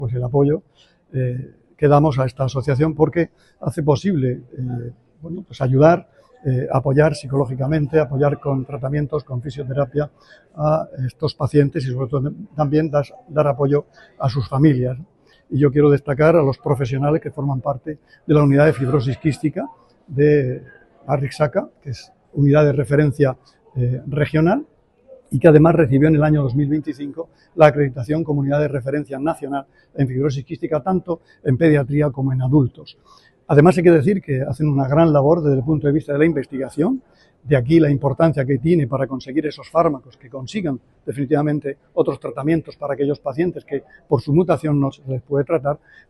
pues el apoyo que damos a esta asociación, porque hace posible bueno, pues ayudar, apoyar psicológicamente, apoyar con tratamientos, con fisioterapia a estos pacientes y sobre todo también dar apoyo a sus familias. Y yo quiero destacar a los profesionales que forman parte de la unidad de fibrosis quística de Arixaca, que es unidad de referencia regional, y que además recibió en el año 2025 la acreditación como unidad de referencia nacional en fibrosis quística, tanto en pediatría como en adultos. Además, hay que decir que hacen una gran labor desde el punto de vista de la investigación, de aquí la importancia que tiene para conseguir esos fármacos que consigan definitivamente otros tratamientos para aquellos pacientes que por su mutación no se les puede tratar,